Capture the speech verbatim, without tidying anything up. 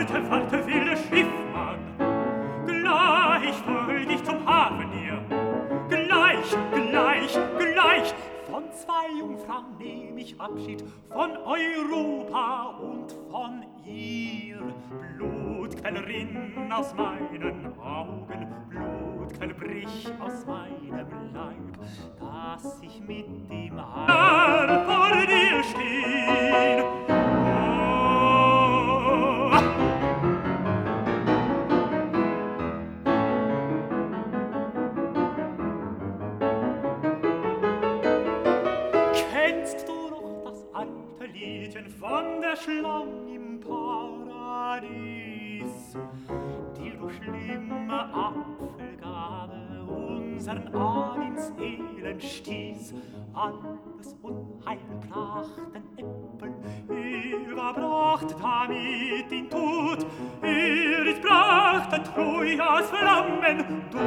warte, warte, wilde Schiffmann, gleich folg ich zum Hafen dir. Gleich, gleich, gleich, von zwei Jungfrauen nehm ich Abschied, von Europa und von ihr. Blutquell rinn aus meinen Augen, Blutquell brich aus meinem Leib, dass ich mit dem Haar vor dir stehn. Von der Schlange im Paradies, die durch schlimme Apfelgabe unsern Ahn ins Elend stieß. Alles Unheil brachten Äpfel, überbracht damit den Tod. Er ist brachte Trojas Flammen,